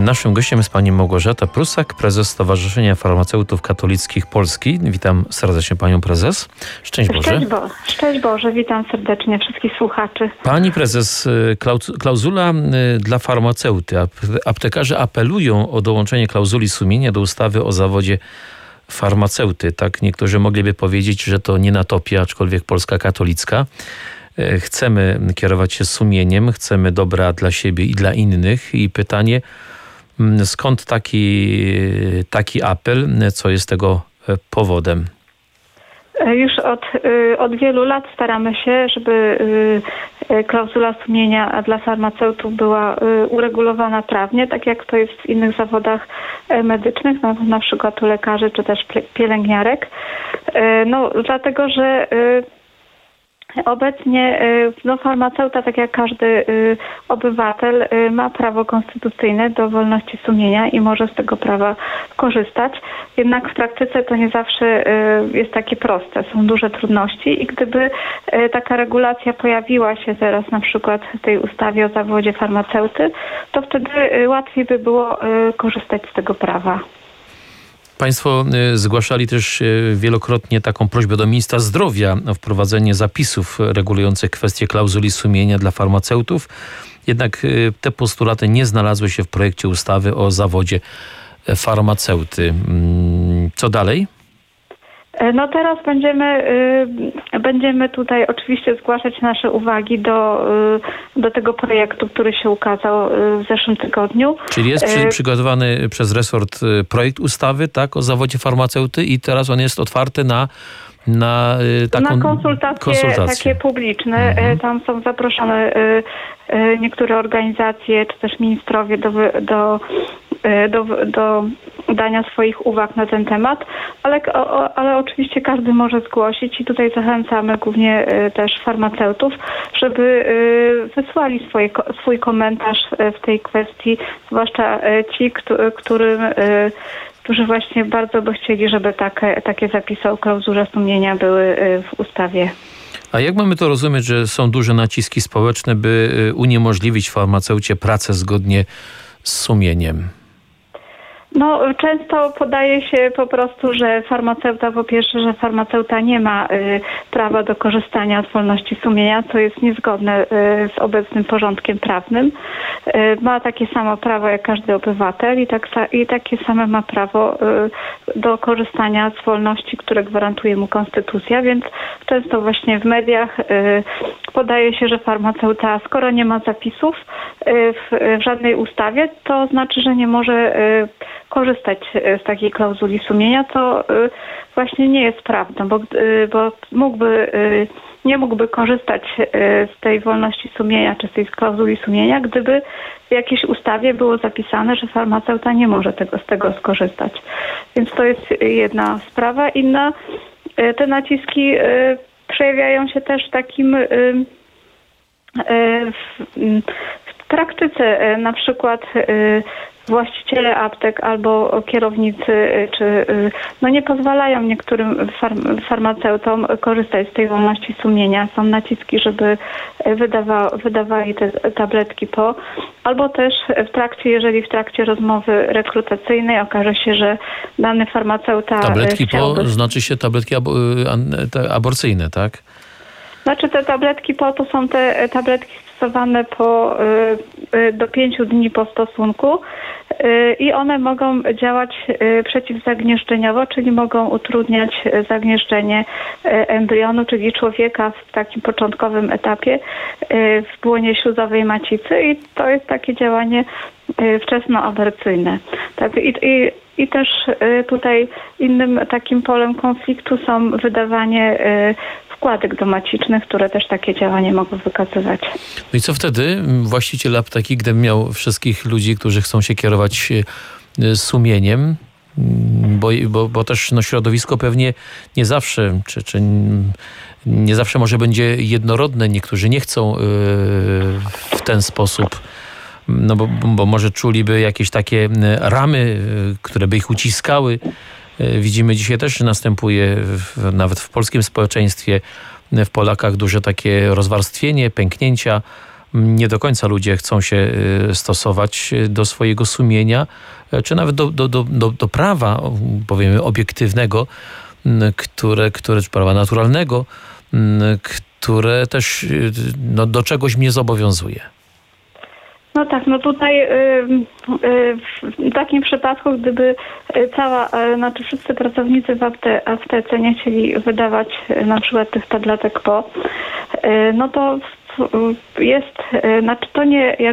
Naszym gościem jest pani Małgorzata Prusak, prezes Stowarzyszenia Farmaceutów Katolickich Polski. Witam serdecznie panią prezes. Szczęść Boże. Szczęść Boże, witam serdecznie wszystkich słuchaczy. Pani prezes, klauzula dla farmaceuty. Aptekarze apelują o dołączenie klauzuli sumienia do ustawy o zawodzie farmaceuty. Tak, niektórzy mogliby powiedzieć, że to nie natopia, aczkolwiek Polska katolicka. Chcemy kierować się sumieniem, chcemy dobra dla siebie i dla innych. I pytanie, skąd taki apel, co jest tego powodem? Już od wielu lat staramy się, żeby klauzula sumienia dla farmaceutów była uregulowana prawnie, tak jak to jest w innych zawodach medycznych, na przykład u lekarzy czy też pielęgniarek. Dlatego, że obecnie farmaceuta, tak jak każdy obywatel, ma prawo konstytucyjne do wolności sumienia i może z tego prawa korzystać. Jednak w praktyce to nie zawsze jest takie proste. Są duże trudności i gdyby taka regulacja pojawiła się teraz na przykład w tej ustawie o zawodzie farmaceuty, to wtedy łatwiej by było korzystać z tego prawa. Państwo zgłaszali też wielokrotnie taką prośbę do ministra zdrowia o wprowadzenie zapisów regulujących kwestie klauzuli sumienia dla farmaceutów. Jednak te postulaty nie znalazły się w projekcie ustawy o zawodzie farmaceuty. Co dalej? Teraz będziemy tutaj oczywiście zgłaszać nasze uwagi do tego projektu, który się ukazał w zeszłym tygodniu. Czyli jest przygotowany przez resort projekt ustawy, tak, o zawodzie farmaceuty i teraz on jest otwarty na konsultacje takie publiczne. Tam są zaproszone niektóre organizacje, czy też ministrowie do dania swoich uwag na ten temat, ale oczywiście każdy może zgłosić i tutaj zachęcamy głównie też farmaceutów, żeby wysłali swój komentarz w tej kwestii, zwłaszcza ci, którzy właśnie bardzo by chcieli, żeby takie zapisy o klauzule sumienia były w ustawie. A jak mamy to rozumieć, że są duże naciski społeczne, by uniemożliwić farmaceucie pracę zgodnie z sumieniem? Często podaje się po prostu, że farmaceuta nie ma prawa do korzystania z wolności sumienia, co jest niezgodne z obecnym porządkiem prawnym. Ma takie samo prawo jak każdy obywatel i takie same ma prawo do korzystania z wolności, które gwarantuje mu konstytucja, więc często właśnie w mediach podaje się, że farmaceuta, skoro nie ma zapisów w żadnej ustawie, to znaczy, że nie może korzystać z takiej klauzuli sumienia, to właśnie nie jest prawdą, bo nie mógłby korzystać z tej wolności sumienia czy z tej klauzuli sumienia, gdyby w jakiejś ustawie było zapisane, że farmaceuta nie może z tego skorzystać. Więc to jest jedna sprawa. Inna, te naciski przejawiają się też w takim w praktyce, na przykład właściciele aptek albo kierownicy nie pozwalają niektórym farmaceutom korzystać z tej wolności sumienia. Są naciski, żeby wydawali te tabletki albo też jeżeli w trakcie rozmowy rekrutacyjnej okaże się, że dany farmaceuta tabletki znaczy się tabletki aborcyjne, tak? Znaczy te tabletki to są te tabletki stosowane do 5 dni po stosunku i one mogą działać przeciwzagnieżdżeniowo, czyli mogą utrudniać zagnieżdżenie embrionu, czyli człowieka w takim początkowym etapie w błonie śluzowej macicy i to jest takie działanie wczesnoaborcyjne. Tak, i też tutaj innym takim polem konfliktu są wydawanie wkładek domacicznych, które też takie działanie mogą wykazywać. No i co wtedy właściciel apteki, gdyby miał wszystkich ludzi, którzy chcą się kierować sumieniem, bo też środowisko pewnie nie zawsze, czy nie zawsze może będzie jednorodne. Niektórzy nie chcą w ten sposób, bo może czuliby jakieś takie ramy, które by ich uciskały. Widzimy dzisiaj też, że następuje nawet w polskim społeczeństwie, w Polakach duże takie rozwarstwienie, pęknięcia nie do końca ludzie chcą się stosować do swojego sumienia, czy nawet do prawa, powiemy, obiektywnego, czy prawa naturalnego, które też do czegoś mnie zobowiązuje. No tak, no tutaj w takim przypadku, gdyby wszyscy pracownicy w aptece nie chcieli wydawać na przykład tych tabletek no to jest, to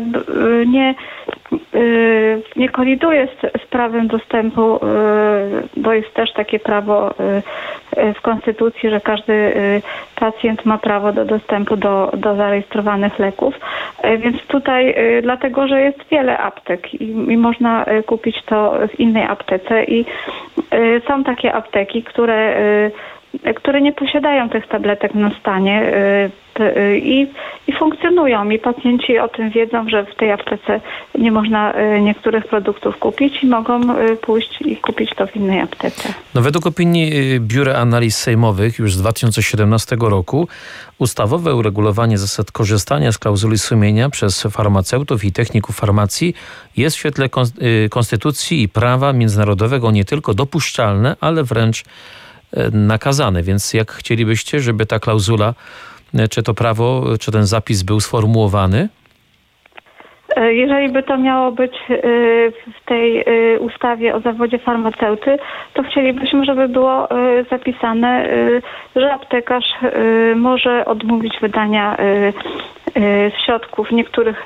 nie koliduje z prawem dostępu, bo jest też takie prawo w Konstytucji, że każdy pacjent ma prawo do dostępu do zarejestrowanych leków. Więc tutaj, dlatego że jest wiele aptek i można kupić to w innej aptece i są takie apteki, które nie posiadają tych tabletek na stanie i funkcjonują. I pacjenci o tym wiedzą, że w tej aptece nie można niektórych produktów kupić i mogą pójść i kupić to w innej aptece. No, według opinii Biura Analiz Sejmowych już z 2017 roku ustawowe uregulowanie zasad korzystania z klauzuli sumienia przez farmaceutów i techników farmacji jest w świetle konstytucji i prawa międzynarodowego nie tylko dopuszczalne, ale wręcz nakazane. Więc jak chcielibyście, żeby ta klauzula, czy to prawo, czy ten zapis był sformułowany? Jeżeli by to miało być w tej ustawie o zawodzie farmaceuty, to chcielibyśmy, żeby było zapisane, że aptekarz może odmówić wydania niektórych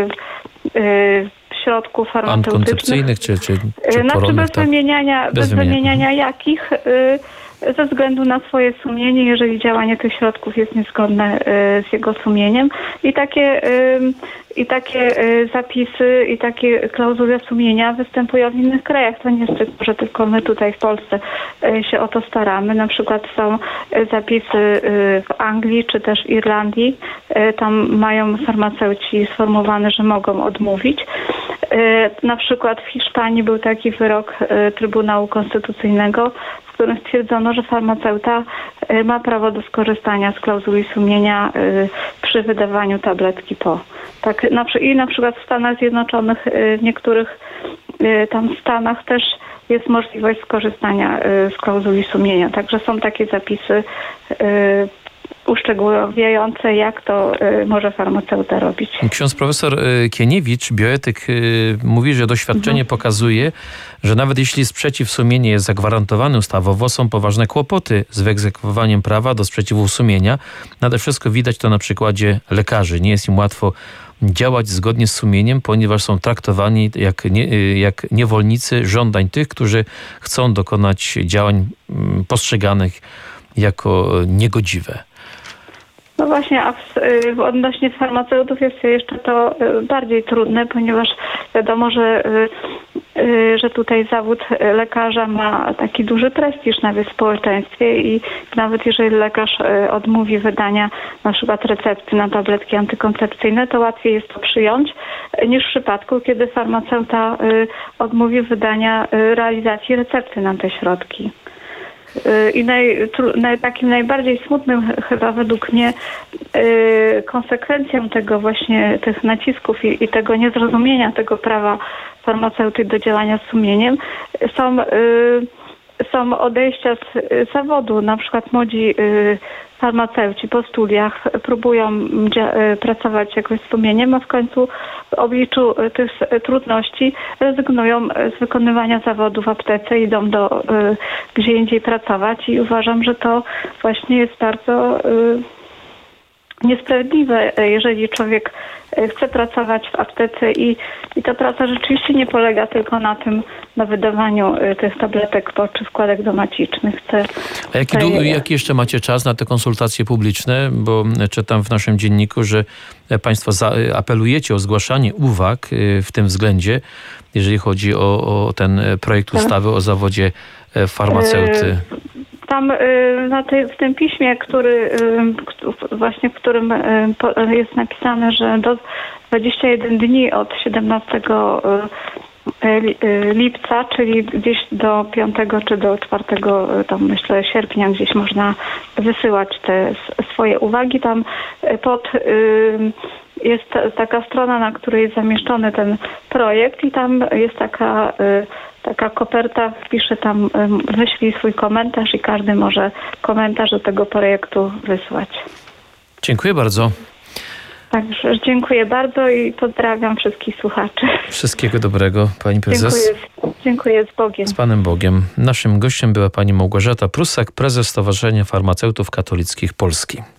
środków farmaceutycznych. Antykoncepcyjnych czy bez wymieniania jakich, ze względu na swoje sumienie, jeżeli działanie tych środków jest niezgodne z jego sumieniem. I takie zapisy i takie klauzule sumienia występują w innych krajach. To nie jest tylko, że tylko my tutaj w Polsce się o to staramy. Na przykład są zapisy w Anglii czy też Irlandii. Tam mają farmaceuci sformułowane, że mogą odmówić. Na przykład w Hiszpanii był taki wyrok Trybunału Konstytucyjnego, w którym stwierdzono, że farmaceuta ma prawo do skorzystania z klauzuli sumienia przy wydawaniu tabletki Tak, i na przykład w Stanach Zjednoczonych, w niektórych tam stanach też jest możliwość skorzystania z klauzuli sumienia. Także są takie zapisy uszczegóławiające, jak to może farmaceuta robić. Ksiądz profesor Kieniewicz, bioetyk, mówi, że doświadczenie pokazuje, że nawet jeśli sprzeciw sumienia jest zagwarantowany ustawowo, są poważne kłopoty z wyegzekwowaniem prawa do sprzeciwu sumienia. Nade wszystko widać to na przykładzie lekarzy. Nie jest im łatwo działać zgodnie z sumieniem, ponieważ są traktowani jak niewolnicy żądań tych, którzy chcą dokonać działań postrzeganych jako niegodziwe. No właśnie, a odnośnie farmaceutów jest jeszcze to bardziej trudne, ponieważ wiadomo, że tutaj zawód lekarza ma taki duży prestiż nawet w społeczeństwie i nawet jeżeli lekarz odmówi wydania na przykład recepty na tabletki antykoncepcyjne, to łatwiej jest to przyjąć niż w przypadku, kiedy farmaceuta odmówi wydania realizacji recepty na te środki. I takim najbardziej smutnym chyba według mnie konsekwencją tego właśnie tych nacisków i tego niezrozumienia tego prawa farmaceuty do działania z sumieniem są odejścia z zawodu. Na przykład młodzi farmaceuci po studiach próbują pracować jakoś z sumieniem, a w końcu w obliczu tych trudności rezygnują z wykonywania zawodu w aptece, idą gdzie indziej pracować i uważam, że to właśnie jest bardzo niesprawiedliwe, jeżeli człowiek chce pracować w aptece i ta praca rzeczywiście nie polega tylko na wydawaniu tych tabletek czy składek domacicznych. A jaki jeszcze macie czas na te konsultacje publiczne? Bo czytam w naszym dzienniku, że państwo apelujecie o zgłaszanie uwag w tym względzie, jeżeli chodzi o ten projekt ustawy o zawodzie farmaceuty. Tam w tym piśmie, w którym jest napisane, że do 21 dni od 17 lipca, czyli gdzieś do 5 czy do 4 tam myślę sierpnia gdzieś można wysyłać te swoje uwagi. Tam jest taka strona, na której jest zamieszczony ten projekt i tam jest taka koperta, wpisze tam, wyślij swój komentarz i każdy może komentarz do tego projektu wysłać. Dziękuję bardzo. Także dziękuję bardzo i pozdrawiam wszystkich słuchaczy. Wszystkiego dobrego, pani prezes. Dziękuję, z Bogiem. Z Panem Bogiem. Naszym gościem była pani Małgorzata Prusak, prezes Stowarzyszenia Farmaceutów Katolickich Polski.